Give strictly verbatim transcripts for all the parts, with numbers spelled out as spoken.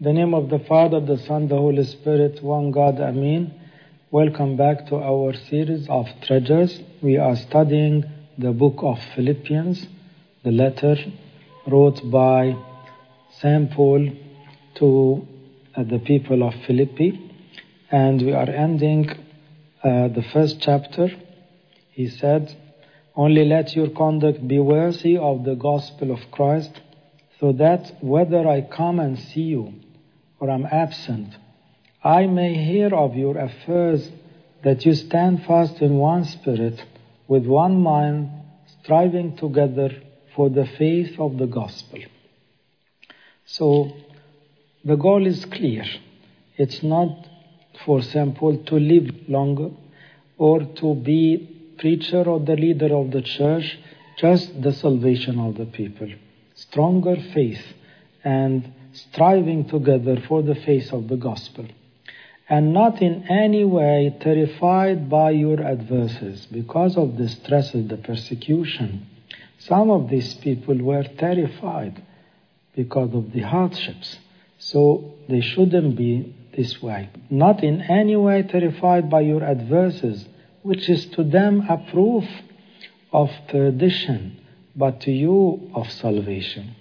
In the name of the Father, the Son, the Holy Spirit, one God, Amen. Welcome back to our series of treasures. We are studying the book of Philippians, the letter wrote by Saint Paul to uh, the people of Philippi. And we are ending uh, the first chapter. He said, "Only let your conduct be worthy of the gospel of Christ, so that whether I come and see you or am absent, I may hear of your affairs, that you stand fast in one spirit, with one mind, striving together for the faith of the gospel." So the goal is clear. It's not for Saint Paul to live longer or to be preacher or the leader of the church, just the salvation of the people. Stronger faith and striving together for the faith of the gospel. And not in any way terrified by your adversaries because of the stresses, the persecution. Some of these people were terrified because of the hardships. So they shouldn't be this way. Not in any way terrified by your adversaries, which is to them a proof of perdition, but to you of salvation.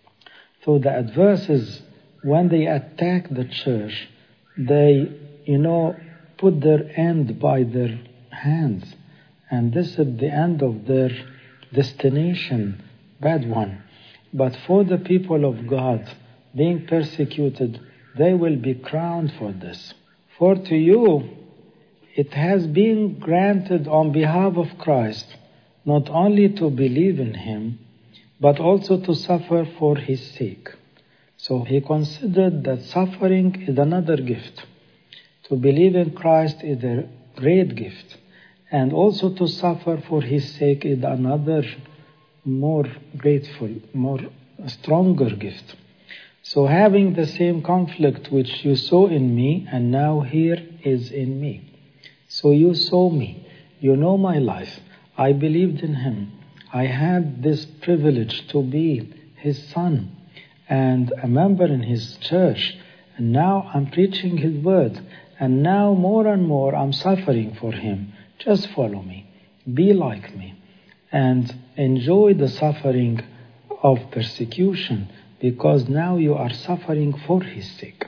So the adversaries, when they attack the church, they, you know, put their end by their hands. And this is the end of their destination, bad one. But for the people of God, being persecuted, they will be crowned for this. For to you, it has been granted on behalf of Christ, not only to believe in Him, but also to suffer for His sake. So he considered that suffering is another gift. To believe in Christ is a great gift. And also to suffer for His sake is another more grateful, more stronger gift. So having the same conflict which you saw in me, and now here is in me. So you saw me, you know my life, I believed in Him, I had this privilege to be His son and a member in His church, and now I'm preaching His word, and now more and more I'm suffering for Him. Just follow me, be like me, and enjoy the suffering of persecution, because now you are suffering for His sake.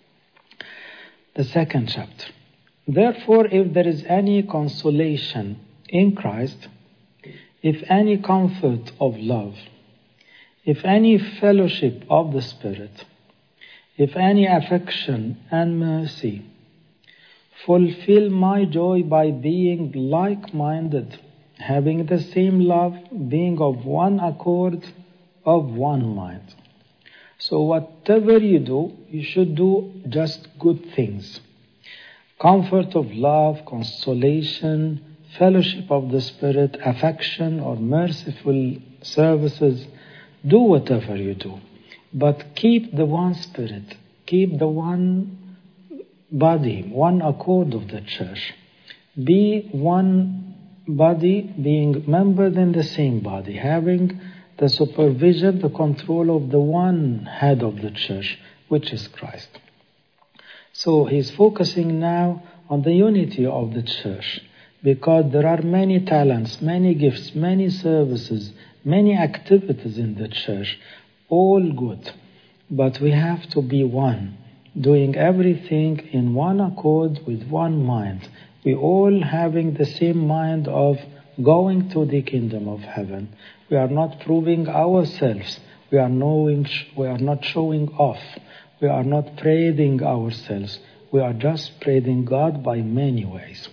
The second chapter. "Therefore, if there is any consolation in Christ, if any comfort of love, if any fellowship of the Spirit, if any affection and mercy, fulfill my joy by being like-minded, having the same love, being of one accord, of one mind." So whatever you do, you should do just good things. Comfort of love, consolation, fellowship of the Spirit, affection or merciful services. Do whatever you do. But keep the one Spirit. Keep the one body, one accord of the church. Be one body, being membered in the same body, having the supervision, the control of the one head of the church, which is Christ. So he's focusing now on the unity of the church, because there are many talents, many gifts, many services, many activities in the church, all good. But we have to be one, doing everything in one accord with one mind. We all having the same mind of going to the kingdom of heaven. We are not proving ourselves. We are knowing. We are not showing off. We are not praising ourselves. We are just praising God by many ways.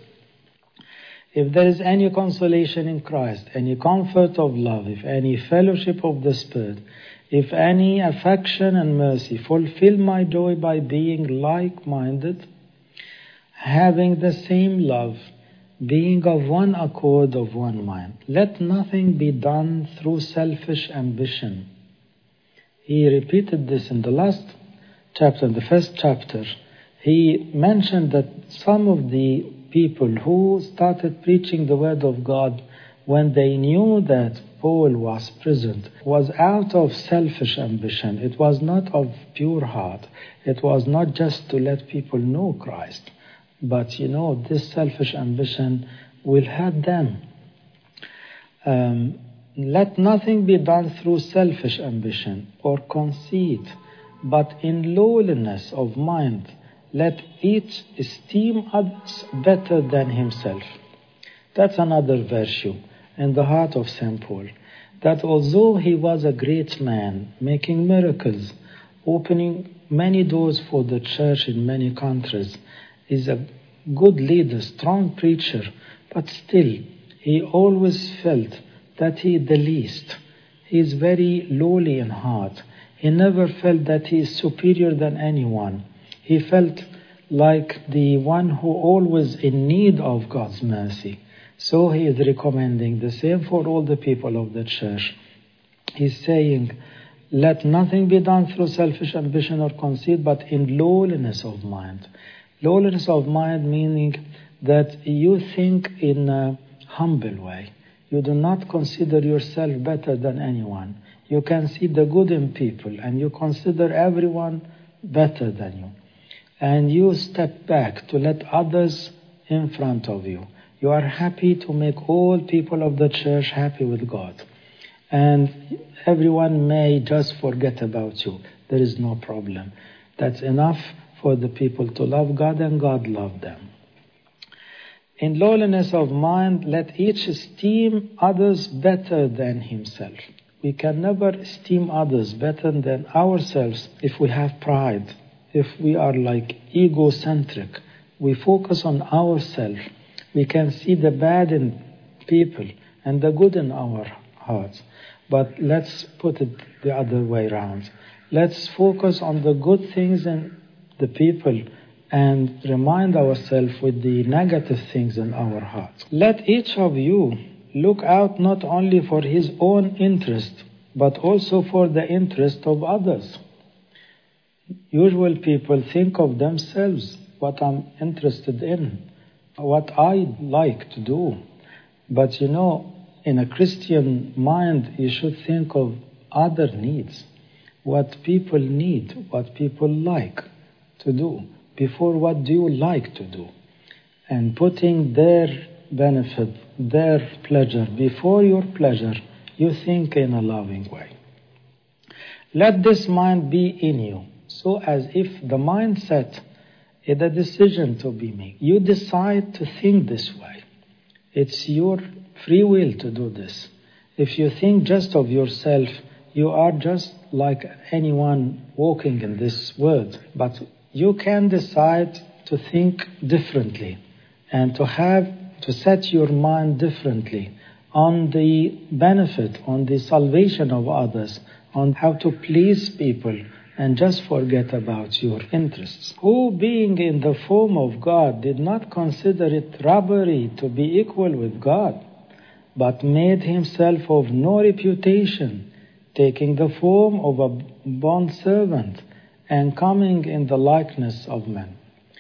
If there is any consolation in Christ, any comfort of love, if any fellowship of the Spirit, if any affection and mercy, fulfill my joy by being like-minded, having the same love, being of one accord, of one mind. Let nothing be done through selfish ambition. He repeated this in the last chapter, in the first chapter. He mentioned that some of the people who started preaching the word of God when they knew that Paul was present, was out of selfish ambition. It was not of pure heart. It was not just to let people know Christ. But, you know, this selfish ambition will hurt them. Um, let nothing be done through selfish ambition or conceit, but in lowliness of mind, let each esteem others better than himself. That's another virtue in the heart of Saint Paul, that although he was a great man, making miracles, opening many doors for the church in many countries, is a good leader, strong preacher, but still he always felt that he is the least. He is very lowly in heart. He never felt that he is superior than anyone. He felt like the one who always in need of God's mercy. So he is recommending the same for all the people of the church. He's saying, let nothing be done through selfish ambition or conceit, but in lowliness of mind. Lowliness of mind meaning that you think in a humble way. You do not consider yourself better than anyone. You can see the good in people and you consider everyone better than you. And you step back to let others in front of you. You are happy to make all people of the church happy with God. And everyone may just forget about you. There is no problem. That's enough for the people to love God and God love them. In lowliness of mind, let each esteem others better than himself. We can never esteem others better than ourselves if we have pride, if we are like egocentric. We focus on ourselves. We can see the bad in people and the good in our hearts. But let's put it the other way around. Let's focus on the good things in the people and remind ourselves with the negative things in our hearts. Let each of you look out not only for his own interest, but also for the interest of others. Usual people think of themselves, what I'm interested in, what I like to do. But you know, in a Christian mind, you should think of other needs, what people need, what people like to do, before what do you like to do. And putting their benefit, their pleasure before your pleasure, you think in a loving way. Let this mind be in you, so as if the mindset is a decision to be made. You decide to think this way. It's your free will to do this. If you think just of yourself, you are just like anyone walking in this world. But you can decide to think differently and to have to set your mind differently on the benefit, on the salvation of others, on how to please people, and just forget about your interests. Who, being in the form of God, did not consider it robbery to be equal with God, but made himself of no reputation, taking the form of a bondservant and coming in the likeness of men.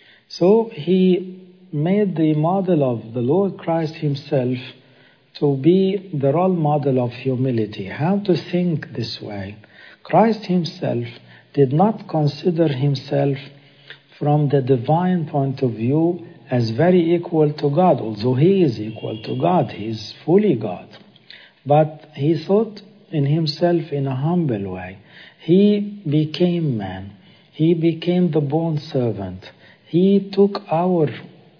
So he made the model of the Lord Christ himself to be the role model of humility, how to think this way. Christ himself did not consider himself from the divine point of view as very equal to God, although he is equal to God, he is fully God. But he thought in himself in a humble way. He became man. He became the bond servant. He took our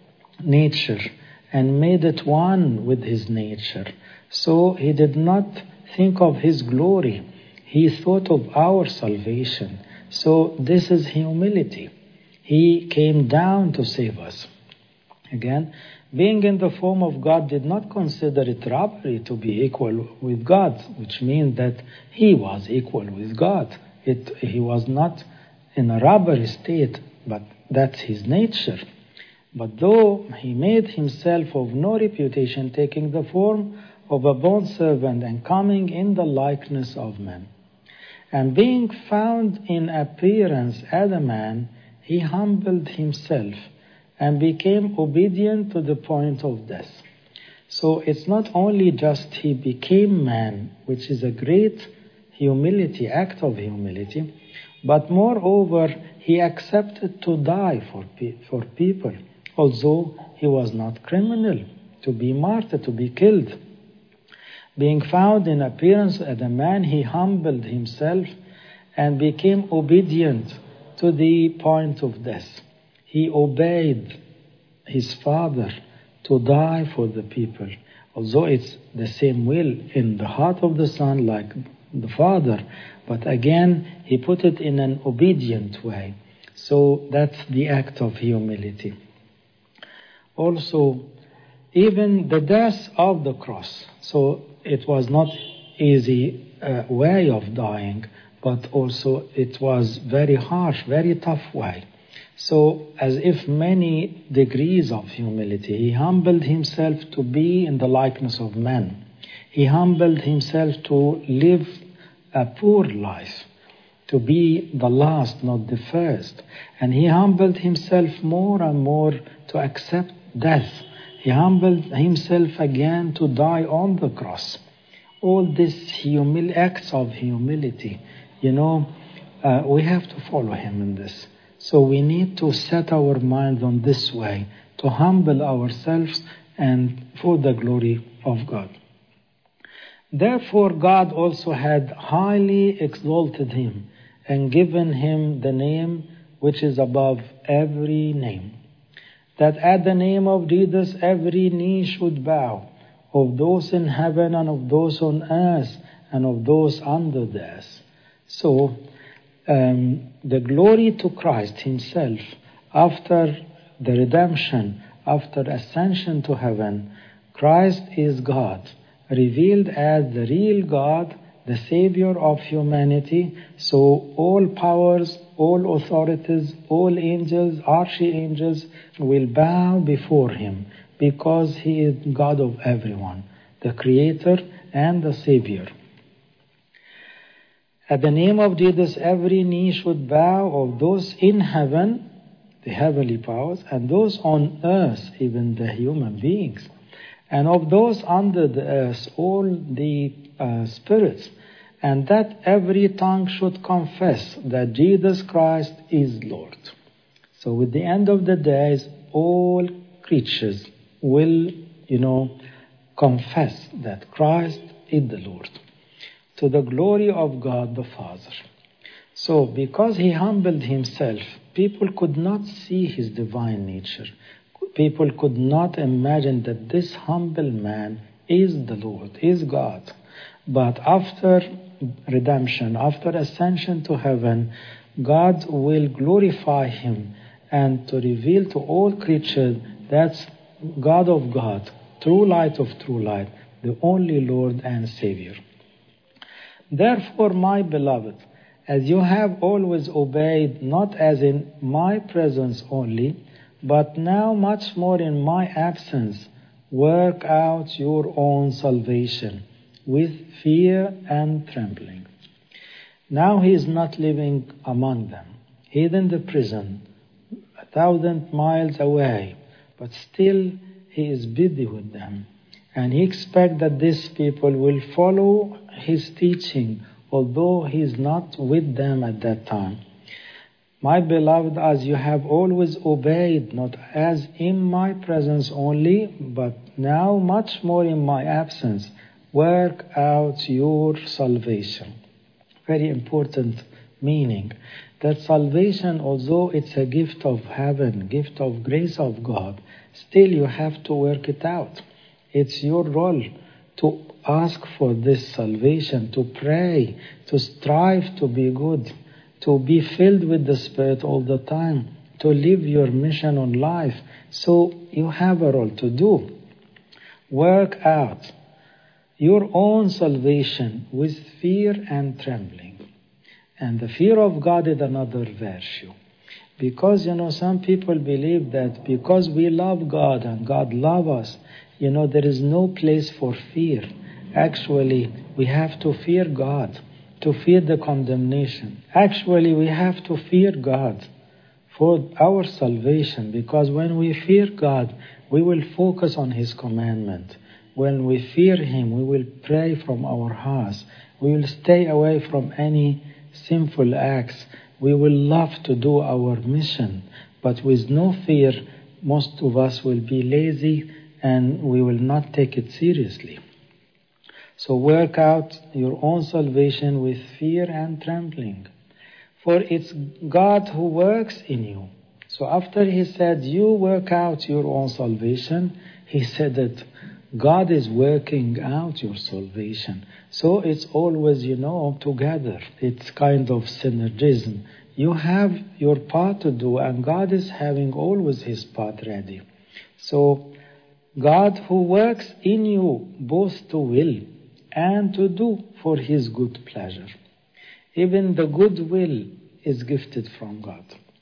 nature and made it one with his nature. So he did not think of his glory. He thought of our salvation. So this is humility. He came down to save us. Again, being in the form of God did not consider it robbery to be equal with God, which means that he was equal with God. It, he was not in a robbery state, but that's his nature. But though he made himself of no reputation, taking the form of a bondservant and coming in the likeness of men, and being found in appearance as a man, he humbled himself and became obedient to the point of death. So it's not only just he became man, which is a great humility, act of humility, but moreover, he accepted to die for, pe- for people, although he was not criminal, to be martyred, to be killed. Being found in appearance as a man, he humbled himself and became obedient to the point of death. He obeyed his Father to die for the people, although it's the same will in the heart of the Son like the Father, but again, he put it in an obedient way. So that's the act of humility. Also, even the death of the cross. So it was not easy uh, way of dying, but also it was very harsh, very tough way. So as if many degrees of humility, he humbled himself to be in the likeness of man. He humbled himself to live a poor life, to be the last, not the first. And he humbled himself more and more to accept death. He humbled himself again to die on the cross. All these humil- acts of humility, you know, uh, we have to follow him in this. So we need to set our mind on this way, to humble ourselves and for the glory of God. Therefore, God also had highly exalted him and given him the name which is above every name, that at the name of Jesus every knee should bow, of those in heaven and of those on earth and of those under the earth. So, um, the glory to Christ himself after the redemption, after ascension to heaven, Christ is God, revealed as the real God, the Savior of humanity. So all powers, all authorities, all angels, archangels will bow before him because he is God of everyone, the Creator and the Savior. At the name of Jesus, every knee should bow, of those in heaven, the heavenly powers, and those on earth, even the human beings, and of those under the earth, all the uh, spirits, and that every tongue should confess that Jesus Christ is Lord. So with the end of the days, all creatures will, you know, confess that Christ is the Lord, to the glory of God the Father. So because he humbled himself, people could not see his divine nature. People could not imagine that this humble man is the Lord, is God. But after redemption, after ascension to heaven, God will glorify him and to reveal to all creatures that's God of God, true light of true light, the only Lord and Savior. Therefore, my beloved, as you have always obeyed, not as in my presence only, but now much more in my absence, work out your own salvation with fear and trembling. Now he is not living among them, hid in the prison, a thousand miles away, but still he is busy with them. And he expects that these people will follow his teaching, although he is not with them at that time. My beloved, as you have always obeyed, not as in my presence only, but now much more in my absence, work out your salvation. Very important meaning. That salvation, although it's a gift of heaven, gift of grace of God, still you have to work it out. It's your role to ask for this salvation, to pray, to strive to be good, to be filled with the Spirit all the time, to live your mission on life. So you have a role to do. Work out your own salvation with fear and trembling. And the fear of God is another virtue. Because, you know, some people believe that because we love God and God loves us, you know, there is no place for fear. Actually, we have to fear God, to fear the condemnation. Actually, we have to fear God for our salvation, because when we fear God, we will focus on His commandment. When we fear Him, we will pray from our hearts. We will stay away from any sinful acts. We will love to do our mission. But with no fear, most of us will be lazy and we will not take it seriously. So work out your own salvation with fear and trembling. For it's God who works in you. So after He said, you work out your own salvation, He said that God is working out your salvation. So it's always, you know, together. It's kind of synergism. You have your part to do, and God is having always His part ready. So God who works in you both to will and to do for His good pleasure. Even the good will is gifted from God.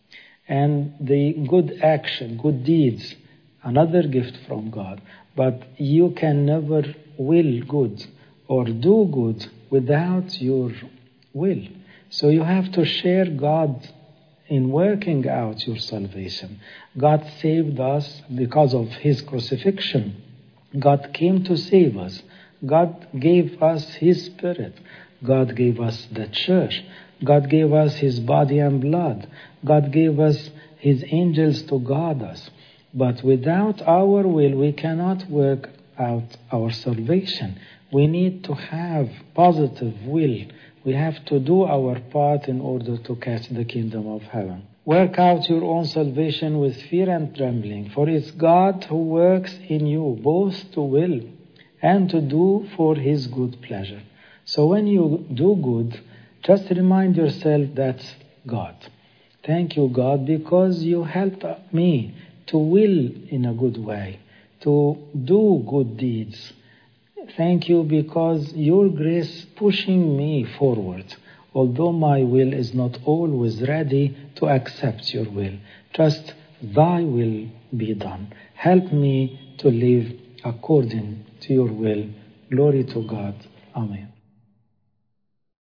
And the good action, good deeds, another gift from God. But you can never will good or do good without your will. So you have to share God in working out your salvation. God saved us because of His crucifixion. God came to save us. God gave us His Spirit. God gave us the church. God gave us His body and blood. God gave us His angels to guard us. But without our will, we cannot work out our salvation. We need to have positive will. We have to do our part in order to catch the kingdom of heaven. Work out your own salvation with fear and trembling, for it's God who works in you both to will and to do for His good pleasure. So when you do good, just remind yourself that's God. Thank you, God, because you helped me to will in a good way, to do good deeds. Thank you because your grace pushing me forward, although my will is not always ready to accept your will. Just thy will be done. Help me to live according to your will. Glory to God. Amen.